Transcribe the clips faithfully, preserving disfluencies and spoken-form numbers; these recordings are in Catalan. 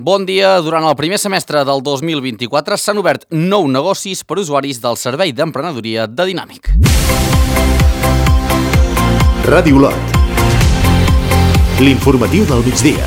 Bon dia. Durant el primer semestre del dos mil vint-i-quatre s'han obert nou negocis per usuaris del Servei d'Emprenedoria de Dinàmic. Ràdio Olot. L'informatiu del migdia.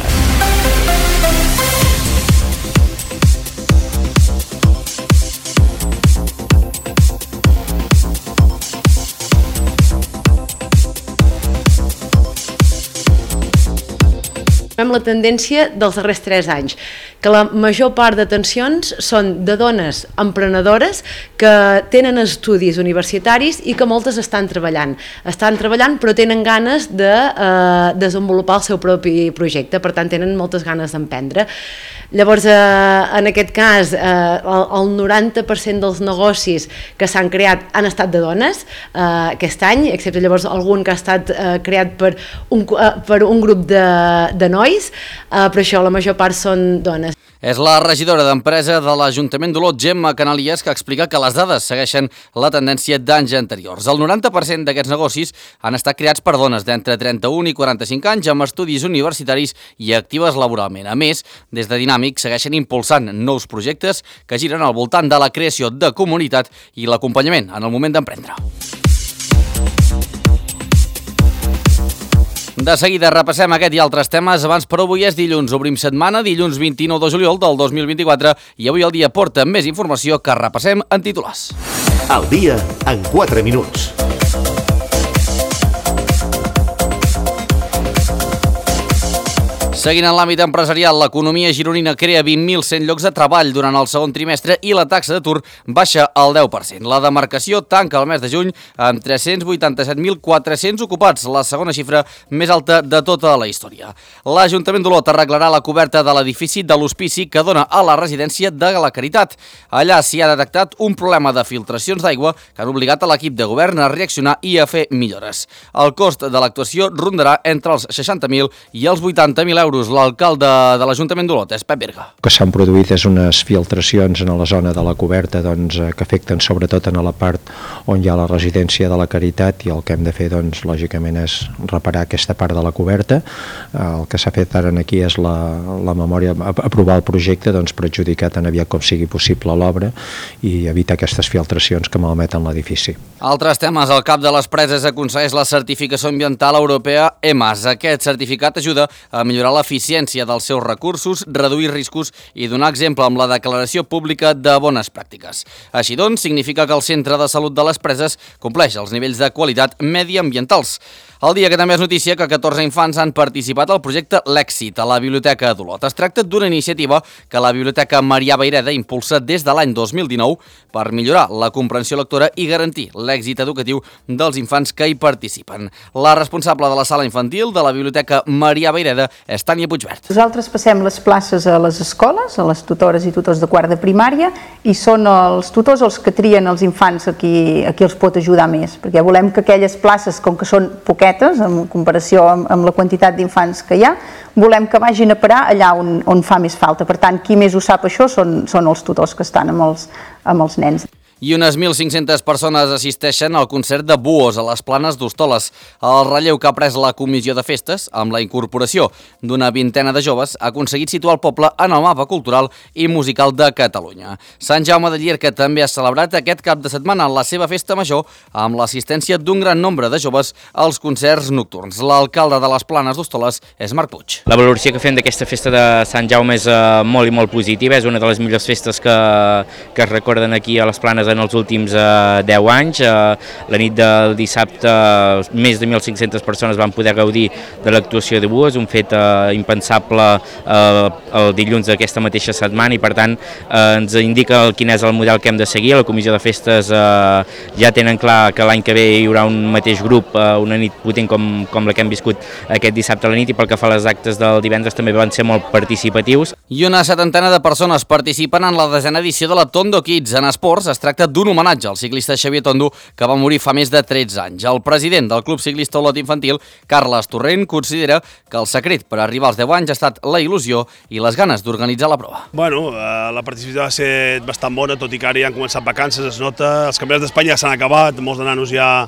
Veiem la tendència dels darrers tres anys, que la major part d'atencions són de dones emprenedores que tenen estudis universitaris i que moltes estan treballant. Estan treballant però tenen ganes de eh, desenvolupar el seu propi projecte, per tant tenen moltes ganes d'emprendre. Llavors, eh, en aquest cas, eh, el, el noranta per cent dels negocis que s'han creat han estat de dones eh, aquest any, excepte llavors algun que ha estat eh, creat per un, eh, per un grup de, de nois, Uh, però això la major part són dones. És la regidora d'Empresa de l'Ajuntament d'Olot, Gemma Canalies, que explica que les dades segueixen la tendència d'anys anteriors. El noranta per cent d'aquests negocis han estat creats per dones d'entre trenta-un i quaranta-cinc anys amb estudis universitaris i actives laboralment. A més, des de Dinàmic segueixen impulsant nous projectes que giren al voltant de la creació de comunitat i l'acompanyament en el moment d'emprendre. De seguida repassem aquest i altres temes. Abans, però, avui és dilluns. Obrim setmana, dilluns vint-i-nou de juliol del dos mil vint-i-quatre, i avui el dia porta més informació que repassem en titulars. El dia en quatre minuts. Seguint en l'àmbit empresarial, l'economia gironina crea vint mil cent llocs de treball durant el segon trimestre i la taxa d'atur baixa al deu per cent. La demarcació tanca el mes de juny amb tres-cents vuitanta-set mil quatre-cents ocupats, la segona xifra més alta de tota la història. L'Ajuntament d'Olot arreglarà la coberta de l'edifici de l'hospici que dona a la residència de la Caritat. Allà s'hi ha detectat un problema de filtracions d'aigua que han obligat a l'equip de govern a reaccionar i a fer millores. El cost de l'actuació rondarà entre els seixanta mil i els vuitanta mil euros. L'alcalde de l'Ajuntament d'Olot és Pep Berga. El que s'han produït és unes filtracions en la zona de la coberta doncs, que afecten sobretot en la part on hi ha la residència de la Caritat, i el que hem de fer, doncs, lògicament, és reparar aquesta part de la coberta. El que s'ha fet ara aquí és la, la memòria, aprovar el projecte doncs, per adjudicar tan aviat com sigui possible l'obra i evitar aquestes filtracions que malmeten l'edifici. Altres temes. El cap de les preses aconsegueix la certificació ambiental europea E M A S. Aquest certificat ajuda a millorar la eficiència dels seus recursos, reduir riscos i donar exemple amb la declaració pública de bones pràctiques. Així doncs, significa que el Centre de Salut de les Preses compleix els nivells de qualitat mediambientals. El dia que també és notícia que catorze infants han participat al projecte L'Èxit a la Biblioteca d'Olot. Es tracta d'una iniciativa que la Biblioteca Marià Vayreda impulsa des de l'any dos mil dinou per millorar la comprensió lectora i garantir l'èxit educatiu dels infants que hi participen. La responsable de la sala infantil de la Biblioteca Marià Vayreda és Tània Puigvert. Nosaltres passem les places a les escoles, a les tutores i tutors de quart de primària, i són els tutors els que trien els infants a qui, a qui els pot ajudar més, perquè volem que aquelles places, com que són poquetes, en comparació amb, amb la quantitat d'infants que hi ha, volem que vagin a parar allà on, on fa més falta. Per tant, qui més ho sap això són, són els tutors que estan amb els, amb els nens. I unes mil cinc-centes persones assisteixen al concert de Buos a les Planes d'Hostoles. El relleu que ha pres la Comissió de Festes, amb la incorporació d'una vintena de joves, ha aconseguit situar el poble en el mapa cultural i musical de Catalunya. Sant Jaume de Llierca també ha celebrat aquest cap de setmana la seva festa major amb l'assistència d'un gran nombre de joves als concerts nocturns. L'alcalde de les Planes d'Hostoles és Marc Puig. La valoració que fem d'aquesta festa de Sant Jaume és uh, molt i molt positiva, és una de les millors festes que, que es recorden aquí a les Planes en els últims eh, deu anys. Eh, la nit del dissabte més de mil cinc-centes persones van poder gaudir de l'actuació de Buos, un fet eh, impensable eh, el dilluns d'aquesta mateixa setmana, i per tant eh, ens indica quin és el model que hem de seguir. La Comissió de Festes eh, ja tenen clar que l'any que ve hi haurà un mateix grup, eh, una nit potent com, com la que hem viscut aquest dissabte a la nit, i pel que fa a les actes del divendres també van ser molt participatius. I una setantena de persones participen en la desena edició de la Tondo Kids. En esports es tracta d'un homenatge al ciclista Xavier Tondo, que va morir fa més de tretze anys. El president del Club Ciclista Olot Infantil, Carles Torrent, considera que el secret per arribar als deu anys ha estat la il·lusió i les ganes d'organitzar la prova. Bueno, eh, la participació va ser bastant bona, tot i que ara ja han començat vacances, es nota, els campionats d'Espanya ja s'han acabat, molts de nanos ja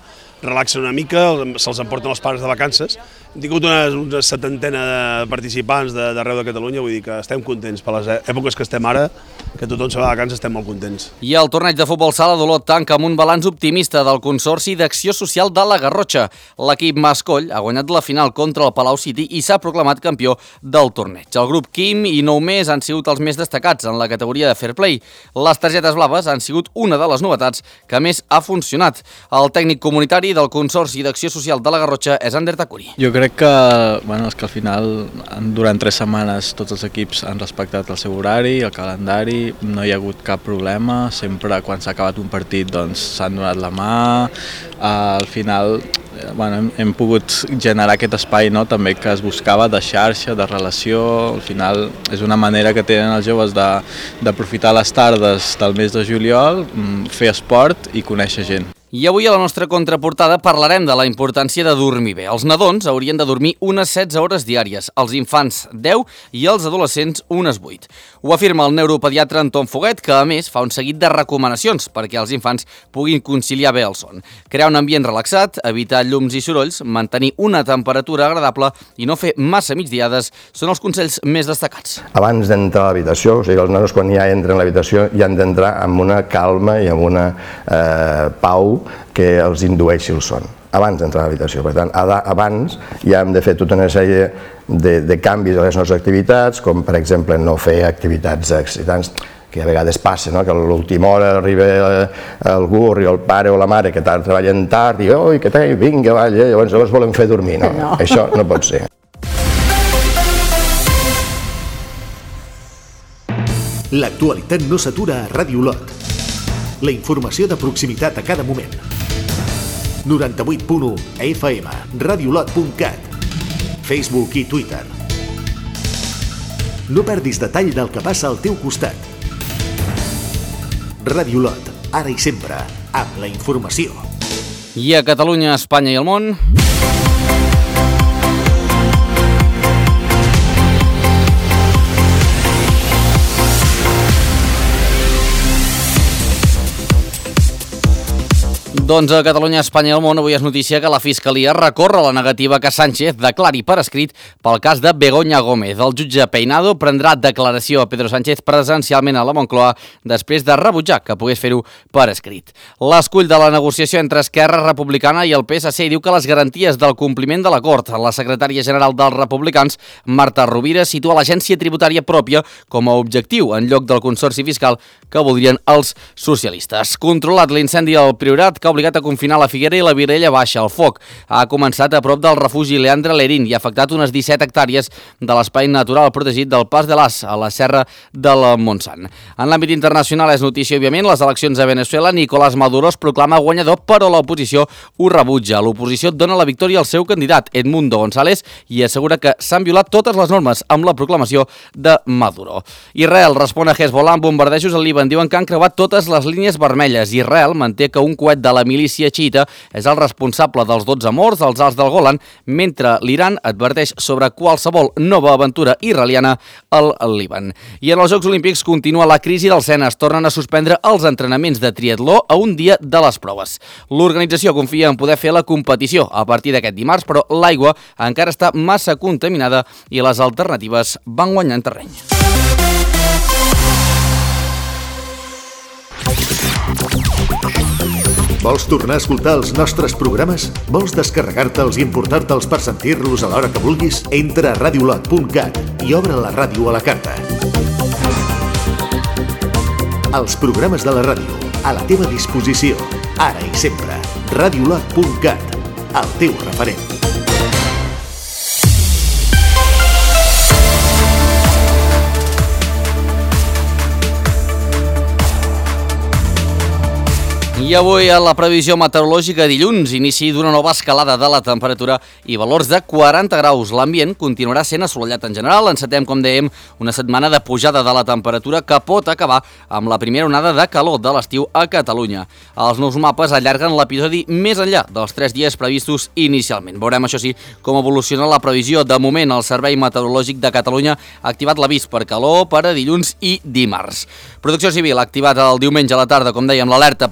relaxen una mica, se'ls emporten els pares de vacances. Hem tingut una, una setantena de participants d'arreu de Catalunya, vull dir que estem contents per les èpoques que estem ara, que tothom se va de vacances, estem molt contents. I el torneig de futbol sala d'Olot tanca amb un balanç optimista del Consorci d'Acció Social de la Garrotxa. L'equip Mascoll ha guanyat la final contra el Palau City i s'ha proclamat campió del torneig. El grup Quim i Nou Més han sigut els més destacats en la categoria de Fair Play. Les targetes blaves han sigut una de les novetats que més ha funcionat. El tècnic comunitari del Consorci d'Acció Social de la Garrotxa és Ander Takuri. Jo crec que, bueno, és que al final durant tres setmanes tots els equips han respectat el seu horari, el calendari, no hi ha hagut cap problema, sempre quan s'ha acabat un partit doncs s'han donat la mà, al final bueno, hem, hem pogut generar aquest espai, no?, també que es buscava de xarxa, de relació. Al final és una manera que tenen els joves d'aprofitar les tardes del mes de juliol, fer esport i conèixer gent. I avui a la nostra contraportada parlarem de la importància de dormir bé. Els nadons haurien de dormir unes setze hores diàries, els infants deu i els adolescents unes vuit. Ho afirma el neuropediatre Anton Foguet, que a més fa un seguit de recomanacions perquè els infants puguin conciliar bé el son. Crear un ambient relaxat, evitar llums i sorolls, mantenir una temperatura agradable i no fer massa migdiades són els consells més destacats. Abans d'entrar a l'habitació, o sigui, els nanos quan ja entren a l'habitació ja han d'entrar amb una calma i amb una eh, pau que els indueixi el son, abans d'entrar a l'habitació. Per tant, abans ja hem de fer tota una sèrie de, de canvis a les nostres activitats, com per exemple no fer activitats excitants, que a vegades passa, no?, que a l'última hora arriba algú, arriba el pare o la mare que treballen tard i oi, què tal, vinga, va, llavors els volen fer dormir. No, no. Això no pot ser. L'actualitat no s'atura a Ràdio Olot. La informació de proximitat a cada moment. noranta-vuit punt u F M, radiolot punt cat, Facebook i Twitter. No perdis detall del que passa al teu costat. Ràdio Olot, ara i sempre, amb la informació. I a Catalunya, Espanya i el món... Doncs a Catalunya, Espanya i el món avui és notícia que la Fiscalia recorre la negativa que Sánchez declari per escrit pel cas de Begoña Gómez. El jutge Peinado prendrà declaració a Pedro Sánchez presencialment a la Moncloa després de rebutjar que pogués fer-ho per escrit. L'escull de la negociació entre Esquerra Republicana i el P S C diu que les garanties del compliment de l'acord, la secretària general dels republicans, Marta Rovira, situa l'agència tributària pròpia com a objectiu en lloc del consorci fiscal que voldrien els socialistes. Controlat l'incendi al Priorat que ha obligat a confinar la Figuera i la Vilella Baixa. El foc ha començat a prop del refugi Leandre Lerín i ha afectat unes disset hectàrees de l'espai natural protegit del Pas de l'As, a la serra del Montsant. En l'àmbit internacional és notícia, òbviament, les eleccions a Venezuela. Nicolás Maduro es proclama guanyador, però l'oposició ho rebutja. L'oposició dona la victòria al seu candidat, Edmundo González, i assegura que s'han violat totes les normes amb la proclamació de Maduro. Israel respon a Hezbollah amb bombardejos al Líban. Diuen que han creuat totes les línies vermelles. Israel manté que un coet de la milícia xiita és el responsable dels dotze morts als Alts del Golan, mentre l'Iran adverteix sobre qualsevol nova aventura israeliana al Líban. I en els Jocs Olímpics continua la crisi del Sena. Es tornen a suspendre els entrenaments de triatló a un dia de les proves. L'organització confia en poder fer la competició a partir d'aquest dimarts, però l'aigua encara està massa contaminada i les alternatives van guanyant terreny. Vols tornar a escoltar els nostres programes? Vols descarregar-te'ls i importar-te'ls per sentir-los a l'hora que vulguis? Entra a radiolot punt cat i obre la ràdio a la carta. Els programes de la ràdio, a la teva disposició, ara i sempre. radiolot punt cat, el teu referent. I avui a la previsió meteorològica dilluns, inici d'una nova escalada de la temperatura i valors de quaranta graus. L'ambient continuarà sent assolellat en general. Encetem, com dèiem, una setmana de pujada de la temperatura que pot acabar amb la primera onada de calor de l'estiu a Catalunya. Els nous mapes allarguen l'episodi més enllà dels tres dies previstos inicialment. Veurem, això sí, com evoluciona la previsió. De moment, el Servei Meteorològic de Catalunya ha activat l'avís per calor per a dilluns i dimarts. Protecció Civil ha activat el diumenge a la tarda, com dèiem, l'alerta per la calor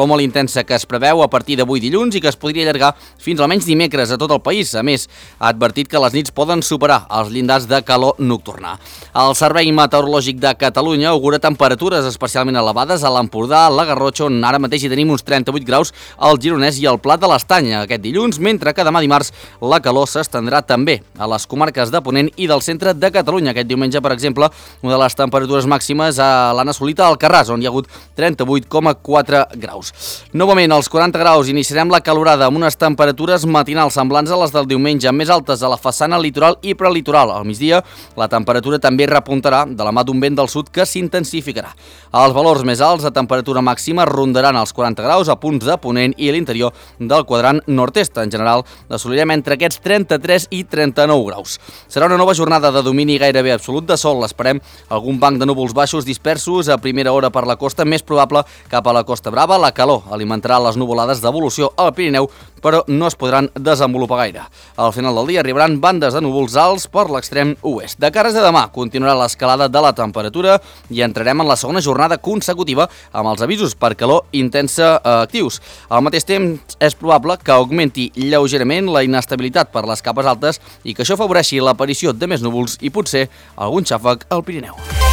molt intensa que es preveu a partir d'avui dilluns i que es podria allargar fins almenys dimecres a tot el país. A més, ha advertit que les nits poden superar els llindars de calor nocturna. El Servei Meteorològic de Catalunya augura temperatures especialment elevades a l'Empordà, a la Garrotxa, on ara mateix hi tenim uns trenta-vuit graus, al Gironès i al Pla de l'Estany aquest dilluns, mentre que demà dimarts la calor s'estendrà també a les comarques de Ponent i del centre de Catalunya. Aquest diumenge, per exemple, una de les temperatures màximes l'han assolit a Alcarràs, on hi ha hagut trenta-vuit coma quatre graus. Novament, als quaranta graus, iniciarem la calorada amb unes temperatures matinals semblants a les del diumenge, més altes a la façana litoral i prelitoral. Al migdia, la temperatura també repuntarà de la mà d'un vent del sud que s'intensificarà. Els valors més alts de temperatura màxima rondaran els quaranta graus a punts de Ponent i a l'interior del quadrant nord-est. En general, assolirem entre aquests trenta-tres i trenta-nou graus. Serà una nova jornada de domini gairebé absolut de sol. Esperem algun banc de núvols baixos dispersos a primera hora per la costa, més probable cap a la Costa Brava. La calor alimentarà les nuvolades d'evolució al Pirineu, però no es podran desenvolupar gaire. Al final del dia arribaran bandes de núvols alts per l'extrem oest. De cares a demà continuarà l'escalada de la temperatura i entrarem en la segona jornada consecutiva amb els avisos per calor intensa actius. Al mateix temps, és probable que augmenti lleugerament la inestabilitat per les capes altes i que això afavoreixi l'aparició de més núvols i potser algun xàfec al Pirineu.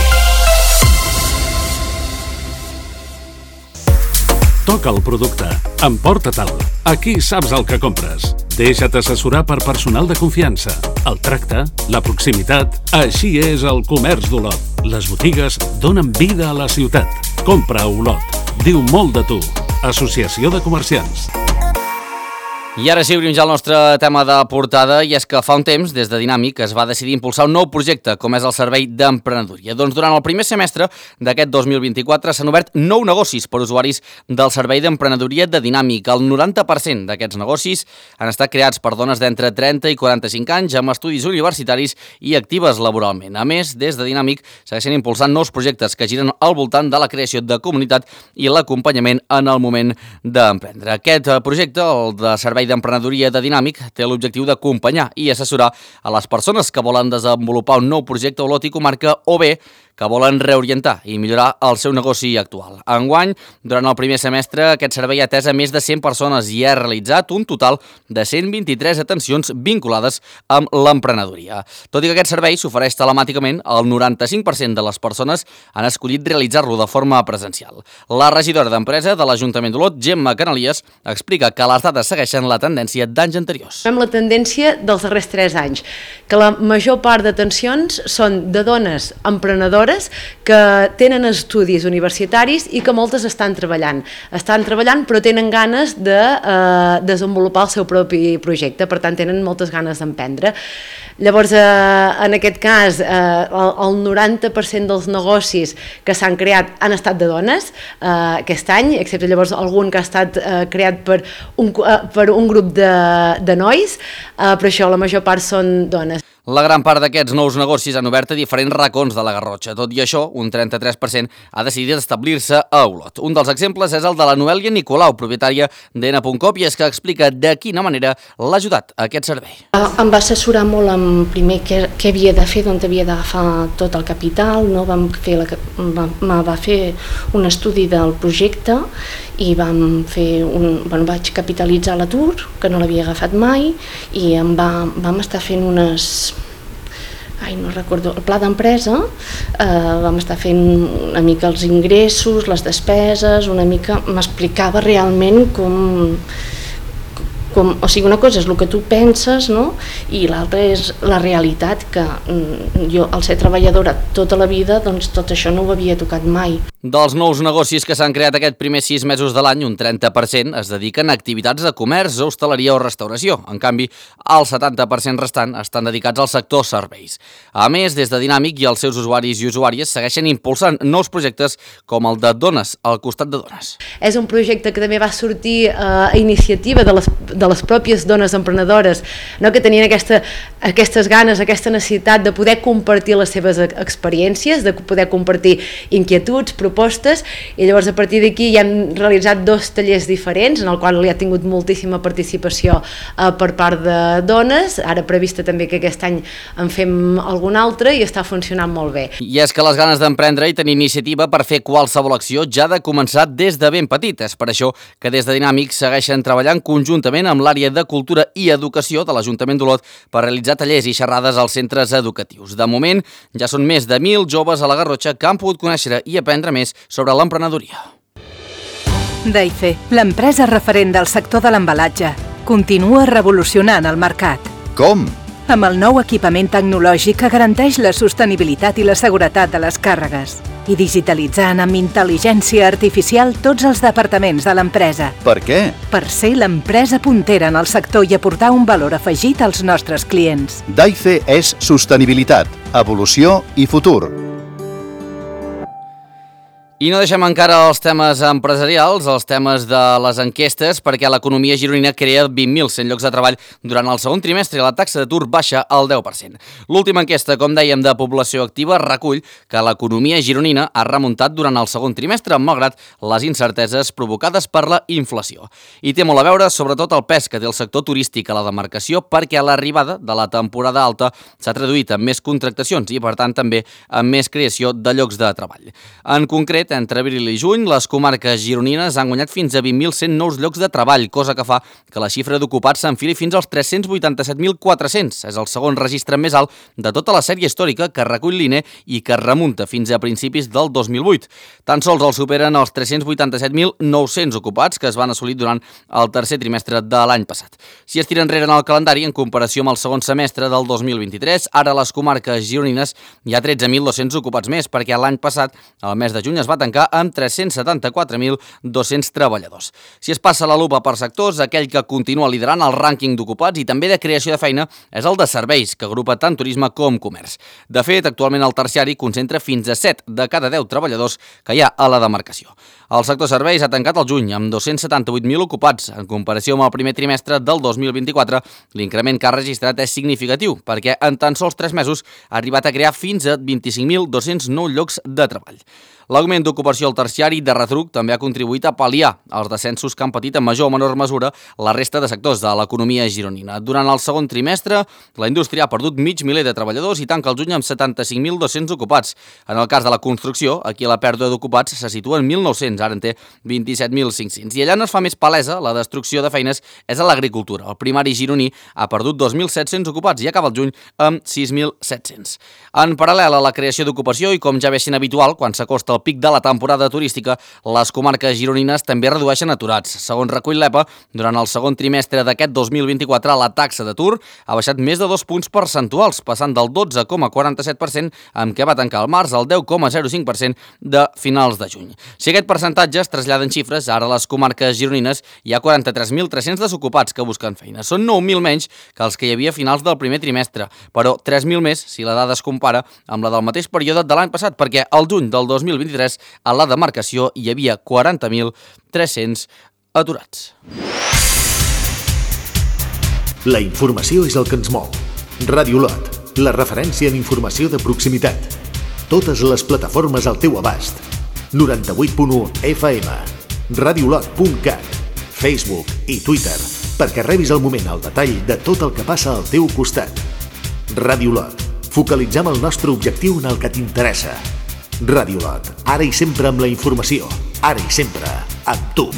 Toca el producte. Emporta-te'l. Aquí saps el que compres. Deixa't assessorar per personal de confiança. El tracte, la proximitat, així és el comerç d'Olot. Les botigues donen vida a la ciutat. Compra a Olot. Diu molt de tu. Associació de Comerciants. I ara sí, obrim ja el nostre tema de portada, i és que fa un temps, des de Dinàmic, es va decidir impulsar un nou projecte, com és el Servei d'Emprenedoria. Doncs durant el primer semestre d'aquest dos mil vint-i-quatre s'han obert nou negocis per usuaris del Servei d'Emprenedoria de Dinàmic. El noranta per cent d'aquests negocis han estat creats per dones d'entre trenta i quaranta-cinc anys amb estudis universitaris i actives laboralment. A més, des de Dinàmic segueixen impulsant nous projectes que giren al voltant de la creació de comunitat i l'acompanyament en el moment d'emprendre. Aquest projecte, el de Servei d'Emprenedoria de Dinàmic, té l'objectiu d'acompanyar i assessorar a les persones que volen desenvolupar un nou projecte a Olot i comarca o bé que volen reorientar i millorar el seu negoci actual. Enguany, durant el primer semestre, aquest servei ha atès a més de cent persones i ha realitzat un total de cent vint-i-tres atencions vinculades amb l'emprenedoria. Tot i que aquest servei s'ofereix telemàticament, el noranta-cinc per cent de les persones han escollit realitzar-lo de forma presencial. La regidora d'Empresa de l'Ajuntament d'Olot, Gemma Canalies, explica que les dades segueixen la tendència d'anys anteriors. Fem la tendència dels darrers tres anys, que la major part d'atencions són de dones emprenedores que tenen estudis universitaris i que moltes estan treballant. Estan treballant però tenen ganes de eh, desenvolupar el seu propi projecte, per tant tenen moltes ganes d'emprendre. Llavors, eh, en aquest cas, eh, el, el noranta per cent dels negocis que s'han creat han estat de dones eh, aquest any, excepte llavors algun que ha estat eh, creat per un, eh, per un grup de, de nois, eh, però això la major part són dones. La gran part d'aquests nous negocis han obert a diferents racons de la Garrotxa. Tot i això, un trenta-tres per cent ha decidit establir-se a Olot. Un dels exemples és el de la Noèlia Nicolau, propietària d'Ena punt com, i és que explica de quina manera l'ha ajudat a aquest servei. Em va assessorar molt en primer què, què havia de fer, d'on havia d'agafar tot el capital, no? Vam fer la, va, va fer un estudi del projecte i vam fer un, bueno, vaig capitalitzar l'atur, que no l'havia agafat mai, i em va, vam estar fent unes... Ai, no recordo, el pla d'empresa, eh, vam estar fent una mica els ingressos, les despeses, una mica m'explicava realment com, com, o sigui, una cosa és el que tu penses, no? I l'altra és la realitat, que jo, al ser treballadora tota la vida, doncs tot això no ho havia tocat mai. Dels nous negocis que s'han creat aquest primer sis mesos de l'any, un trenta per cent es dediquen a activitats de comerç, hostaleria o restauració. En canvi, el setanta per cent restant estan dedicats al sector serveis. A més, des de Dinàmic i els seus usuaris i usuàries segueixen impulsant nous projectes com el de Dones, al costat de Dones. És un projecte que també va sortir a iniciativa de les, de les pròpies dones emprenedores, no? Que tenien aquesta, aquestes ganes, aquesta necessitat de poder compartir les seves experiències, de poder compartir inquietuds, propostes, i llavors a partir d'aquí ja hem realitzat dos tallers diferents en el qual hi ha tingut moltíssima participació eh, per part de dones, ara prevista també que aquest any en fem algun altre i està funcionant molt bé. I és que les ganes d'emprendre i tenir iniciativa per fer qualsevol acció ja ha de començar des de ben petit. És per això que des de Dinàmics segueixen treballant conjuntament amb l'àrea de Cultura i Educació de l'Ajuntament d'Olot per realitzar tallers i xerrades als centres educatius. De moment, ja són més de mil joves a la Garrotxa que han pogut conèixer i aprendre més sobre l'emprenedoria. Daife, l'empresa referent del sector de l'embalatge, continua revolucionant el mercat. Com? Amb el nou equipament tecnològic que garanteix la sostenibilitat i la seguretat de les càrregues i digitalitzant amb intel·ligència artificial tots els departaments de l'empresa. Per què? Per ser l'empresa puntera en el sector i aportar un valor afegit als nostres clients. Daife és sostenibilitat, evolució i futur. I no deixem encara els temes empresarials, els temes de les enquestes, perquè l'economia gironina crea vint mil cent llocs de treball durant el segon trimestre i la taxa d'atur baixa al deu per cent. L'última enquesta, com dèiem, de població activa recull que l'economia gironina ha remuntat durant el segon trimestre, malgrat les incerteses provocades per la inflació. I té molt a veure, sobretot, el pes que té el sector turístic a la demarcació, perquè l'arribada de la temporada alta s'ha traduït en més contractacions i, per tant, també en més creació de llocs de treball. En concret, entre abril i juny, les comarques gironines han guanyat fins a vint mil cent nous llocs de treball, cosa que fa que la xifra d'ocupats s'enfili fins als tres-cents vuitanta-set mil quatre-cents. És el segon registre més alt de tota la sèrie històrica que recull l'I N E i que remunta fins a principis del dos mil vuit. Tan sols el superen els tres-cents vuitanta-set mil nou-cents ocupats que es van assolir durant el tercer trimestre de l'any passat. Si es tira enrere en el calendari, en comparació amb el segon semestre del dos mil vint-i-tres, ara a les comarques gironines hi ha tretze mil dos-cents ocupats més, perquè l'any passat, al mes de juny, es va tancar amb tres-cents setanta-quatre mil dos-cents treballadors. Si es passa la lupa per sectors, aquell que continua liderant el rànquing d'ocupats i també de creació de feina és el de serveis, que agrupa tant turisme com comerç. De fet, actualment el terciari concentra fins a set de cada deu treballadors que hi ha a la demarcació. El sector serveis ha tancat el juny amb dos-cents setanta-vuit mil ocupats. En comparació amb el primer trimestre del dos mil vint-i-quatre, l'increment que ha registrat és significatiu, perquè en tan sols tres mesos ha arribat a crear fins a vint-i-cinc mil dos-cents nou llocs de treball. L'augment d'ocupació al terciari de retruc també ha contribuït a pal·liar els descensos que han patit en major o menor mesura la resta de sectors de l'economia gironina. Durant el segon trimestre, la indústria ha perdut mig miler de treballadors i tanca el juny amb setanta-cinc mil dos-cents ocupats. En el cas de la construcció, aquí la pèrdua d'ocupats se situa en mil nou-cents, ara en té vint-i-set mil cinc-cents. I allà no es fa més palesa la destrucció de feines és a l'agricultura. El primari gironí ha perdut dos mil set-cents ocupats i acaba el juny amb sis mil set-cents. En paral·lel a la creació d'ocupació i com ja ve sent habitual quan s'acosta el pic de la temporada turística, les comarques gironines també redueixen aturats. Segons recull l'E P A, durant el segon trimestre d'aquest dos mil vint-i-quatre, la taxa d'atur ha baixat més de dos punts percentuals, passant del dotze coma quaranta-set per cent amb què va tancar el març al deu coma zero cinc per cent de finals de juny. Si aquest percentatge es trasllada en xifres, ara a les comarques gironines hi ha quaranta-tres mil tres-cents desocupats que busquen feina. Són nou mil menys que els que hi havia a finals del primer trimestre, però tres mil més si la dada es compara amb la del mateix període de l'any passat, perquè al juny del dos mil vint-i-tres a la demarcació hi havia quaranta mil tres-cents aturats. La informació és el que ens mou. Ràdio Olot, la referència en informació de proximitat. Totes les plataformes al teu abast. noranta-vuit punt u F M, radiolot punt cat, Facebook i Twitter, perquè rebis al moment el detall de tot el que passa al teu costat. Ràdio Olot, focalitzem el nostre objectiu en el que t'interessa. Ràdio Olot, ara i sempre amb la informació, ara i sempre amb tu.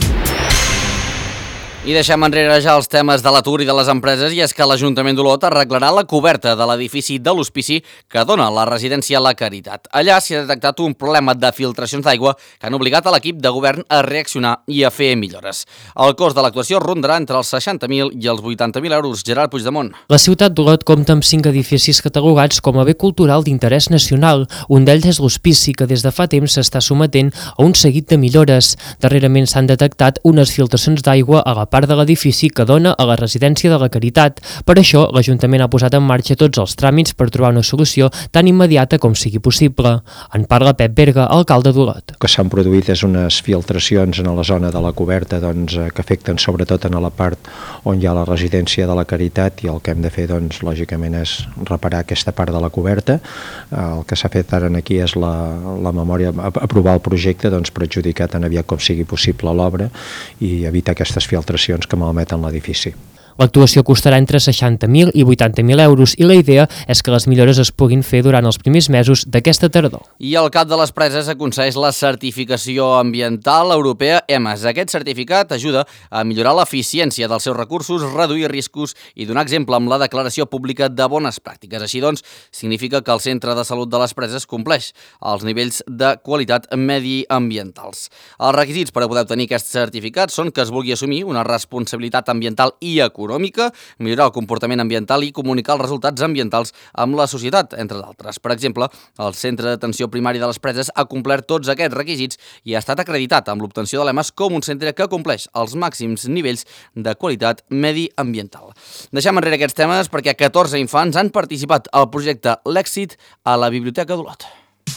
I deixem enrere ja els temes de l'atur i de les empreses, i és que l'Ajuntament d'Olot arreglarà la coberta de l'edifici de l'hospici que dona la residència La Caritat. Allà s'hi ha detectat un problema de filtracions d'aigua que han obligat a l'equip de govern a reaccionar i a fer millores. El cost de l'actuació rondarà entre els seixanta mil i els vuitanta mil euros. Gerard Puigdemont. La ciutat d'Olot compta amb cinc edificis catalogats com a bé cultural d'interès nacional. Un d'ells és l'hospici, que des de fa temps s'està sometent a un seguit de millores. Darrerament s'han detectat unes filtracions d'aigua a la part part de l'edifici que dona a la residència de la Caritat. Per això, l'Ajuntament ha posat en marxa tots els tràmits per trobar una solució tan immediata com sigui possible. En parla Pep Berga, alcalde d'Olot. El que s'han produït és unes filtracions en la zona de la coberta doncs, que afecten sobretot en la part on hi ha la residència de la Caritat, i el que hem de fer, doncs, lògicament, és reparar aquesta part de la coberta. El que s'ha fet ara aquí és la, la memòria, aprovar el projecte doncs, per adjudicar tan aviat com sigui possible l'obra i evitar aquestes filtracions que malmeten l'edifici. L'actuació costarà entre seixanta mil i vuitanta mil euros i la idea és que les millores es puguin fer durant els primers mesos d'aquesta tardor. I el cap de les preses aconsegueix la certificació ambiental europea E M A S. Aquest certificat ajuda a millorar l'eficiència dels seus recursos, reduir riscos i donar exemple amb la declaració pública de bones pràctiques. Així doncs, significa que el Centre de Salut de les Preses compleix els nivells de qualitat mediambientals. Els requisits per a poder obtenir aquest certificat són que es vulgui assumir una responsabilitat ambiental i econòmica, millorar el comportament ambiental i comunicar els resultats ambientals amb la societat, entre d'altres. Per exemple, el Centre d'Atenció Primària de les Preses ha complert tots aquests requisits i ha estat acreditat amb l'obtenció de l'E M A S com un centre que compleix els màxims nivells de qualitat mediambiental. Deixem enrere aquests temes perquè catorze infants han participat al projecte L'Èxit a la Biblioteca d'Olot.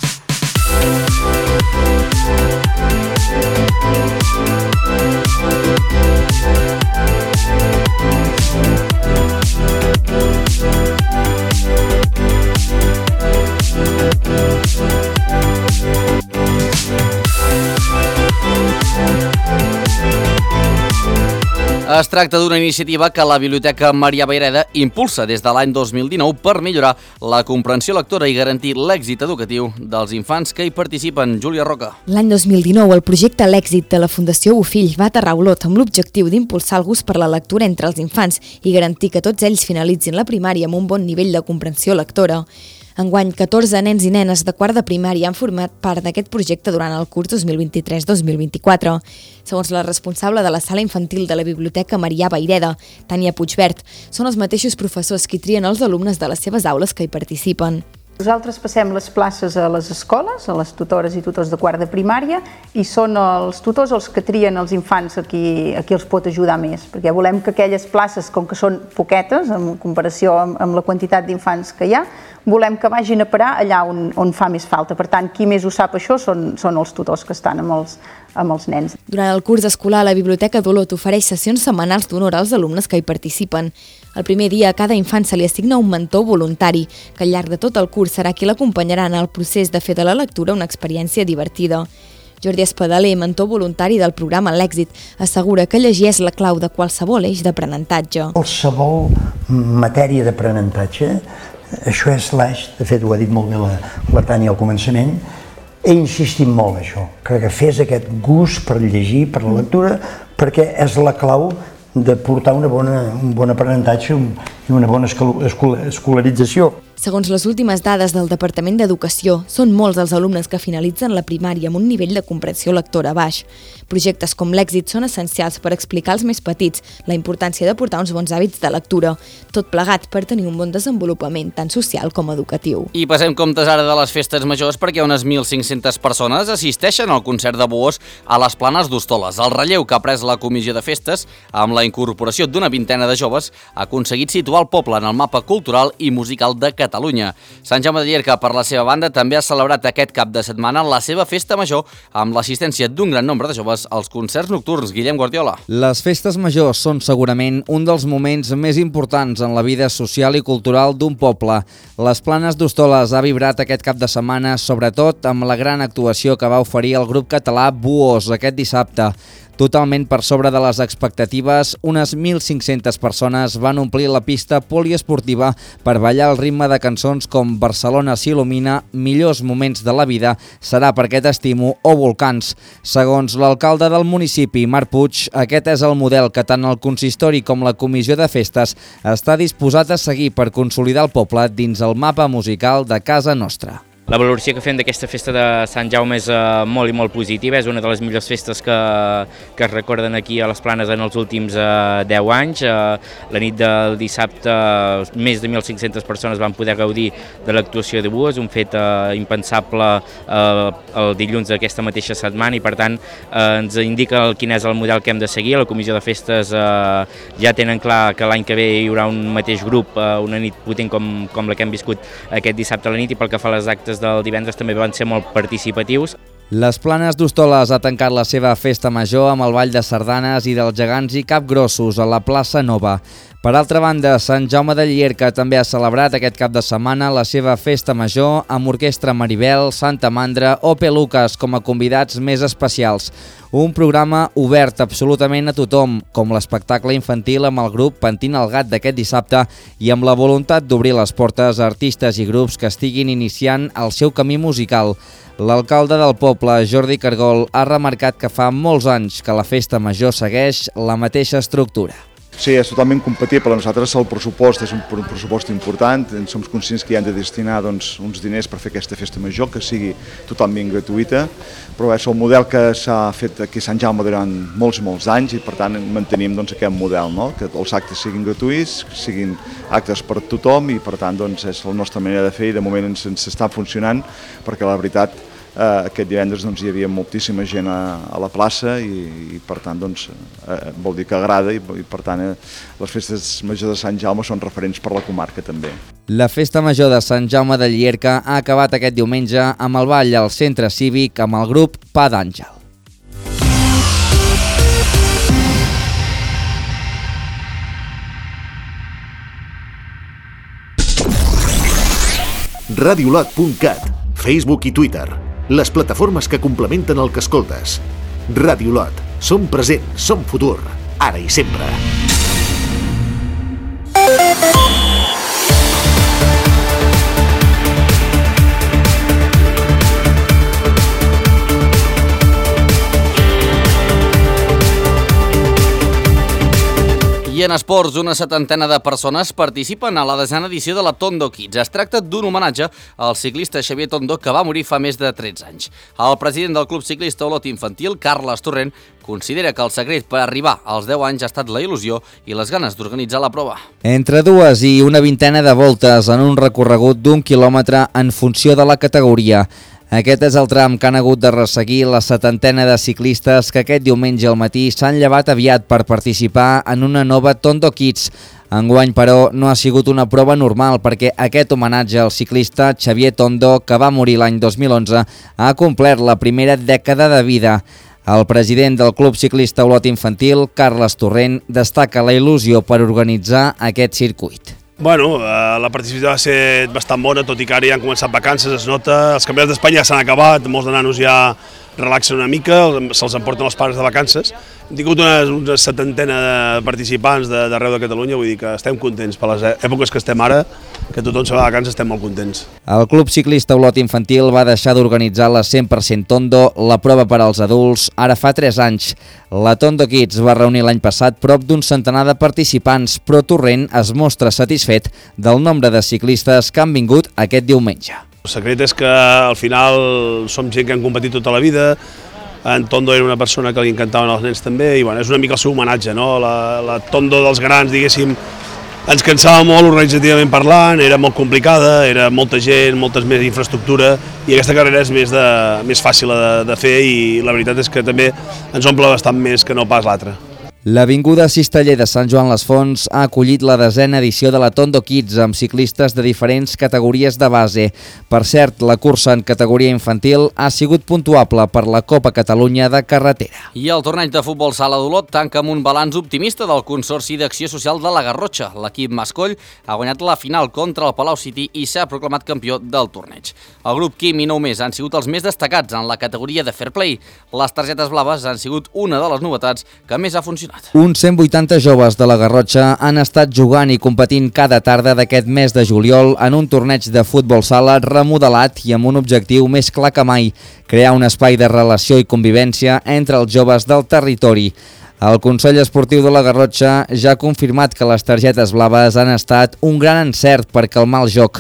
Es tracta d'una iniciativa que la Biblioteca Marià Vayreda impulsa des de l'any dos mil dinou per millorar la comprensió lectora i garantir l'èxit educatiu dels infants que hi participen. Júlia Roca. L'any dos mil dinou, el projecte L'Èxit de la Fundació Bofill va aterrar a Olot amb l'objectiu d'impulsar el gust per la lectura entre els infants i garantir que tots ells finalitzin la primària amb un bon nivell de comprensió lectora. Enguany, catorze nens i nenes de quart de primària han format part d'aquest projecte durant el curs dos mil vint-i-tres dos mil vint-i-quatre. Segons la responsable de la sala infantil de la Biblioteca Marià Vayreda, Tània Puigvert, són els mateixos professors qui trien els alumnes de les seves aules que hi participen. Nosaltres passem les places a les escoles, a les tutores i tutors de quart de primària, i són els tutors els que trien els infants a qui, a qui els pot ajudar més, perquè volem que aquelles places, com que són poquetes en comparació amb, amb la quantitat d'infants que hi ha, volem que vagin a parar allà on, on fa més falta. Per tant, qui més ho sap això són, són els tutors que estan amb els, amb els nens. Durant el curs escolar, la Biblioteca d'Olot ofereix sessions setmanals d'honor als alumnes que hi participen. El primer dia a cada infant se li assigna un mentor voluntari, que al llarg de tot el curs serà qui l'acompanyarà en el procés de fer de la lectura una experiència divertida. Jordi Espadaler, mentor voluntari del programa L'Èxit, assegura que llegir és la clau de qualsevol eix d'aprenentatge. Qualsevol matèria d'aprenentatge, això és l'eix, de fet ho ha dit molt bé la, la Tània al començament, he insistit molt en això, que agafés aquest gust per llegir, per la lectura, perquè és la clau de portar una bona, un bon aprenentatge i una bona escolarització. Segons les últimes dades del Departament d'Educació, són molts els alumnes que finalitzen la primària amb un nivell de comprensió lectora baix. Projectes com L'Èxit són essencials per explicar als més petits la importància de portar uns bons hàbits de lectura, tot plegat per tenir un bon desenvolupament tant social com educatiu. I passem comptes ara de les festes majors perquè unes mil cinc-centes persones assisteixen al concert de Boors a les Planes d'Hostoles. El relleu que ha pres la Comissió de Festes, amb la incorporació d'una vintena de joves, ha aconseguit situar el poble en el mapa cultural i musical de Catalunya. Catalunya. Sant Jaume de Llierca, per la seva banda, també ha celebrat aquest cap de setmana la seva festa major amb l'assistència d'un gran nombre de joves als concerts nocturns. Guillem Guardiola. Les festes majors són segurament un dels moments més importants en la vida social i cultural d'un poble. Les Planes d'Hostoles ha vibrat aquest cap de setmana, sobretot amb la gran actuació que va oferir el grup català Boors aquest dissabte. Totalment per sobre de les expectatives, unes mil cinc-centes persones van omplir la pista poliesportiva per ballar al ritme de cançons com Barcelona s'il·lumina, Millors moments de la vida, Serà perquè t'estimo o Volcans. Segons l'alcalde del municipi, Marc Puig, aquest és el model que tant el consistori com la comissió de festes està disposat a seguir per consolidar el poble dins el mapa musical de casa nostra. La valoració que fem d'aquesta festa de Sant Jaume és uh, molt i molt positiva, és una de les millors festes que, que es recorden aquí a les Planes en els últims uh, deu anys. Uh, la nit del dissabte uh, més de mil cinc-centes persones van poder gaudir de l'actuació de Bues, un fet uh, impensable uh, el dilluns d'aquesta mateixa setmana i per tant uh, ens indica quin és el model que hem de seguir. La comissió de festes uh, ja tenen clar que l'any que ve hi haurà un mateix grup, uh, una nit potent com, com la que hem viscut aquest dissabte a la nit i pel que fa a les actes del divendres també van ser molt participatius. Les Planes d'Hostoles ha tancat la seva festa major amb el ball de sardanes i dels gegants i capgrossos a la plaça Nova. Per altra banda, Sant Jaume de Llierca també ha celebrat aquest cap de setmana la seva festa major amb Orquestra Maribel, Santa Mandra o Peluques com a convidats més especials. Un programa obert absolutament a tothom, com l'espectacle infantil amb el grup Pentina el Gat d'aquest dissabte i amb la voluntat d'obrir les portes a artistes i grups que estiguin iniciant el seu camí musical. L'alcalde del poble, Jordi Cargol, ha remarcat que fa molts anys que la festa major segueix la mateixa estructura. Sí, és totalment compatible. Nosaltres el pressupost és un pressupost important, som conscients que hi han de destinar doncs, uns diners per fer aquesta festa major, que sigui totalment gratuïta, però és el model que s'ha fet aquí a Sant Jaume durant molts i molts anys i per tant mantenim doncs, aquest model, no? Que els actes siguin gratuïts, que siguin actes per tothom i per tant doncs, és la nostra manera de fer i de moment ens, ens està funcionant perquè la veritat Uh, aquest divendres doncs, hi havia moltíssima gent a, a la plaça i, i per tant doncs, uh, vol dir que agrada i, i per tant uh, les festes majors de Sant Jaume són referents per la comarca també. La festa major de Sant Jaume de Llierca ha acabat aquest diumenge amb el ball al centre cívic amb el grup Pa d'Àngel. radiolot punt cat, Facebook i Twitter, les plataformes que complementen el que escoltes. Radiolot, som present, som futur, ara i sempre. I en esports, una setantena de persones participen a la desena edició de la Tondo Kids. Es tracta d'un homenatge al ciclista Xavier Tondo, que va morir fa més de tretze anys. El president del Club Ciclista Olot Infantil, Carles Torrent, considera que el secret per arribar als deu anys ha estat la il·lusió i les ganes d'organitzar la prova. Entre dues i una vintena de voltes en un recorregut d'un quilòmetre en funció de la categoria. Aquest és el tram que han hagut de resseguir la setantena de ciclistes que aquest diumenge al matí s'han llevat aviat per participar en una nova Tondo Kids. Enguany, però, no ha sigut una prova normal perquè aquest homenatge al ciclista Xavier Tondo, que va morir l'any dos mil onze, ha complert la primera dècada de vida. El president del Club Ciclista Olot Infantil, Carles Torrent, destaca la il·lusió per organitzar aquest circuit. Bueno, la participació va ser bastant bona, tot i que ara ja han començat vacances, es nota, els campionats d'Espanya ja s'han acabat, molts de nanos ja relaxen una mica, se'ls emporten els pares de vacances. Hem tingut una, una setantena de participants d'arreu de Catalunya, vull dir que estem contents per les èpoques que estem ara, que tothom se va de vacances, estem molt contents. El Club Ciclista Olot Infantil va deixar d'organitzar la cent per cent Tondo, la prova per als adults, ara fa tres anys. La Tondo Kids va reunir l'any passat prop d'un centenar de participants, però Torrent es mostra satisfet del nombre de ciclistes que han vingut aquest diumenge. El secret és que al final som gent que han competit tota la vida, en Tondo era una persona que li encantaven els nens també, i bueno, és una mica el seu homenatge, no? La, la Tondo dels grans, diguéssim, ens cansava molt organitzativament parlant, era molt complicada, era molta gent, moltes més infraestructura, i aquesta carrera és més, de, més fàcil de, de fer i la veritat és que també ens omple bastant més que no pas l'altra. L'Avinguda Cisteller de Sant Joan les Fonts ha acollit la desena edició de la Tondo Kids amb ciclistes de diferents categories de base. Per cert, la cursa en categoria infantil ha sigut puntuable per la Copa Catalunya de Carretera. I el torneig de futbol sala d'Olot tanca amb un balanç optimista del Consorci d'Acció Social de la Garrotxa. L'equip Mascoll ha guanyat la final contra el Palau City i s'ha proclamat campió del torneig. El grup Quim i Nou Més han sigut els més destacats en la categoria de Fair Play. Les targetes blaves han sigut una de les novetats que més ha funcionat. Uns cent vuitanta joves de la Garrotxa han estat jugant i competint cada tarda d'aquest mes de juliol en un torneig de futbol sala remodelat i amb un objectiu més clar que mai, crear un espai de relació i convivència entre els joves del territori. El Consell Esportiu de la Garrotxa ja ha confirmat que les targetes blaves han estat un gran encert per calmar el joc.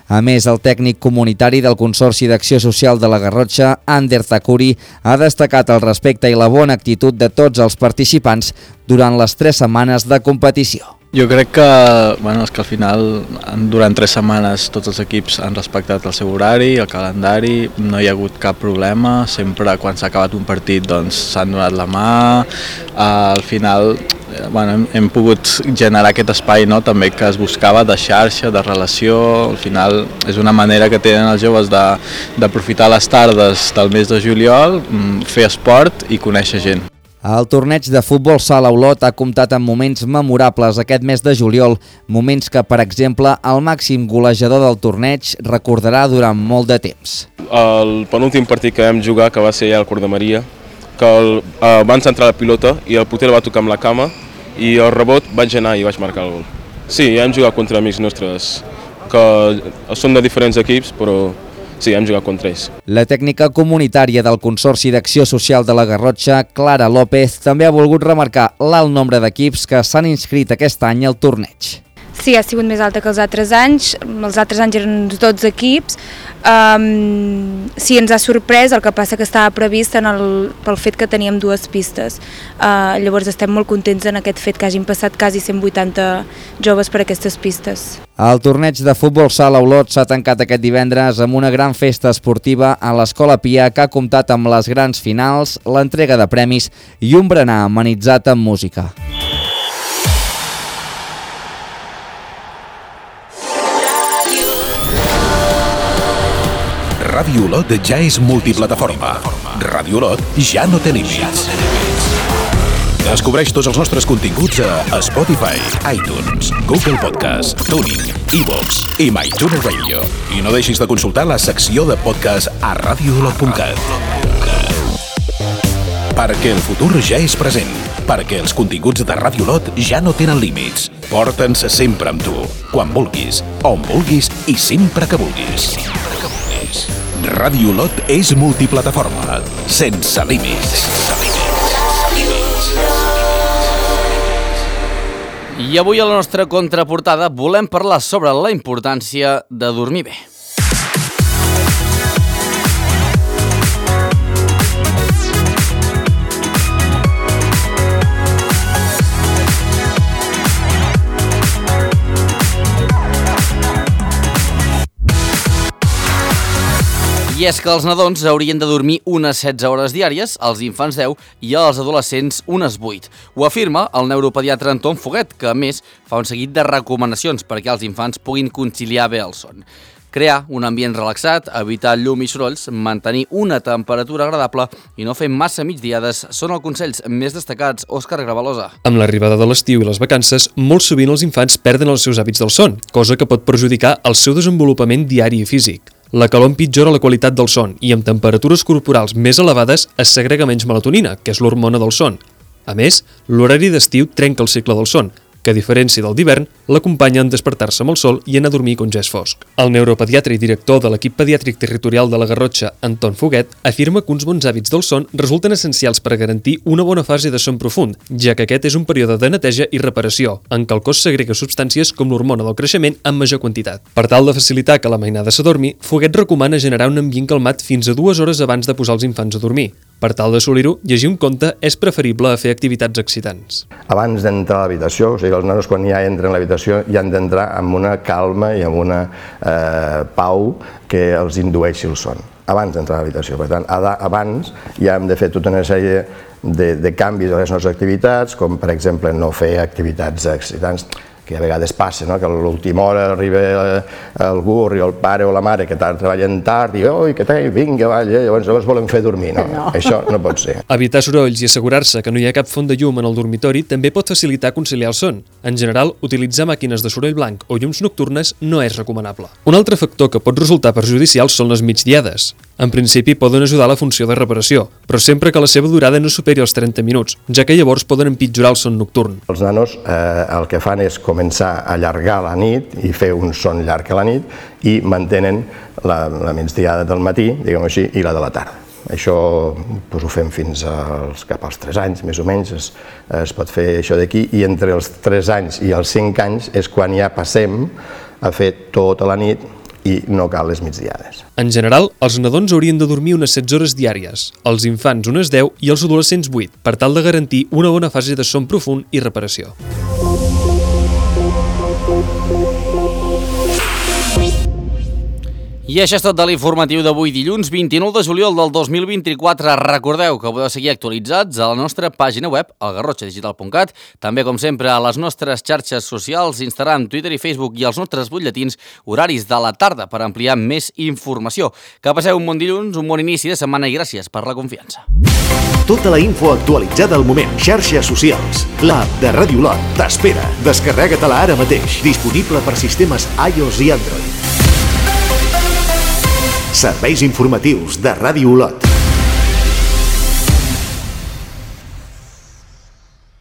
A més, el tècnic comunitari del Consorci d'Acció Social de la Garrotxa, Ander Takuri, ha destacat el respecte i la bona actitud de tots els participants durant les tres setmanes de competició. Jo crec que, bueno, és que al final, durant tres setmanes, tots els equips han respectat el seu horari, el calendari, no hi ha hagut cap problema, sempre quan s'ha acabat un partit doncs s'han donat la mà, al final bueno, hem, hem pogut generar aquest espai, no?, també que es buscava de xarxa, de relació, al final és una manera que tenen els joves d'aprofitar les tardes del mes de juliol, fer esport i conèixer gent. El torneig de futbol sala Olot ha comptat amb moments memorables aquest mes de juliol, moments que, per exemple, el màxim golejador del torneig recordarà durant molt de temps. El penúltim partit que vam jugar, que va ser al Cor de Maria, que el, eh, van centrar la pilota i el porter va tocar amb la cama i el rebot vaig anar i vaig marcar el gol. Sí, ja hem jugat contra amics nostres, que són de diferents equips, però sí, hem jugat contra ells. La tècnica comunitària del Consorci d'Acció Social de la Garrotxa, Clara López, també ha volgut remarcar l'alt nombre d'equips que s'han inscrit aquest any al torneig. Sí, ha sigut més alta que els altres anys, els altres anys eren uns dotze equips, um, sí, ens ha sorprès, el que passa que estava previst en el, pel fet que teníem dues pistes, uh, llavors estem molt contents en aquest fet que hagin passat quasi cent vuitanta joves per aquestes pistes. El torneig de futbol sala Olot s'ha tancat aquest divendres amb una gran festa esportiva a l'Escola Pia que ha comptat amb les grans finals, l'entrega de premis i un berenar amenitzat amb música. Ràdio Olot ja és multiplataforma. Ràdio Olot ja no té límits. Descobreix tots els nostres continguts a Spotify, iTunes, Google Podcast, Tuning, iVoox i MyTuner Radio. I no deixis de consultar la secció de podcast a radio olot punt cat. Perquè el futur ja és present. Perquè els continguts de Ràdio Olot ja no tenen límits. Porta'ns sempre amb tu, quan vulguis, on vulguis i sempre que vulguis. Ràdio Olot és multiplataforma, sense límits. I avui a la nostra contraportada volem parlar sobre la importància de dormir bé. I és que els nadons haurien de dormir unes setze hores diàries, els infants deu i els adolescents unes vuit. Ho afirma el neuropediatre Anton Foguet, que a més fa un seguit de recomanacions perquè els infants puguin conciliar bé el son. Crear un ambient relaxat, evitar llum i sorolls, mantenir una temperatura agradable i no fer massa migdiades són els consells més destacats. Òscar Gravalosa. Amb l'arribada de l'estiu i les vacances, molt sovint els infants perden els seus hàbits del son, cosa que pot perjudicar el seu desenvolupament diari i físic. La calor empitjora la qualitat del son i amb temperatures corporals més elevades es segrega menys melatonina, que és l'hormona del son. A més, l'horari d'estiu trenca el cicle del son, que a diferència del d'hivern, l'acompanya en despertar-se amb el sol i en a dormir quan ja és fosc. El neuropediatre i director de l'equip pediàtric territorial de la Garrotxa, Anton Foguet, afirma que uns bons hàbits del son resulten essencials per garantir una bona fase de son profund, ja que aquest és un període de neteja i reparació, en què el cos segrega substàncies com l'hormona del creixement en major quantitat. Per tal de facilitar que la mainada s'adormi, Foguet recomana generar un ambient calmat fins a dues hores abans de posar els infants a dormir. Per tal d'assolir-ho, llegir un conte és preferible a fer activitats excitants. Abans d'entrar a l'habitació, o sigui, els nanos quan ja entren a l'habitació ja han d'entrar amb una calma i amb una eh, pau que els indueixi el son, abans d'entrar a l'habitació. Per tant, abans ja hem de fer tota una sèrie de, de canvis a les nostres activitats, com per exemple no fer activitats excitants, que a vegades passa, no? Que a l'última hora arriba algú, arriba el pare o la mare que treballen tard i oi, què tal, vinga, va, llavors els volen fer dormir. No, no. Això no pot ser. Evitar sorolls i assegurar-se que no hi ha cap font de llum en el dormitori també pot facilitar conciliar el son. En general, utilitzar màquines de soroll blanc o llums nocturnes no és recomanable. Un altre factor que pot resultar perjudicial són les migdiades. En principi poden ajudar a la funció de reparació, però sempre que la seva durada no superi els trenta minuts, ja que llavors poden empitjorar el son nocturn. Els nanos eh, el que fan és començar a allargar la nit i fer un son llarg a la nit i mantenen la, la migdiada del matí, diguem així, i la de la tarda. Això doncs, ho fem fins als, cap als tres anys, més o menys, es, es pot fer això d'aquí, i entre els tres anys i els cinc anys és quan ja passem a fer tota la nit i no cal les migdiades. En general, els nadons haurien de dormir unes setze hores diàries, els infants unes deu i els adolescents vuit, per tal de garantir una bona fase de son profund i reparació. I això és tot de l'informatiu d'avui, dilluns vint-i-nou de juliol del dos mil vint-i-quatre. Recordeu que podeu seguir actualitzats a la nostra pàgina web, al garrotxa digital punt cat, també, com sempre, a les nostres xarxes socials, Instagram, Twitter i Facebook, i als nostres butlletins horaris de la tarda per ampliar més informació. Que passeu un bon dilluns, un bon inici de setmana i gràcies per la confiança. Tota la info actualitzada al moment. Xarxes socials. L'app de Ràdio Olot t'espera. Descarrega-te-la ara mateix. Disponible per sistemes iOS i Android. Serveis informatius de Ràdio Olot.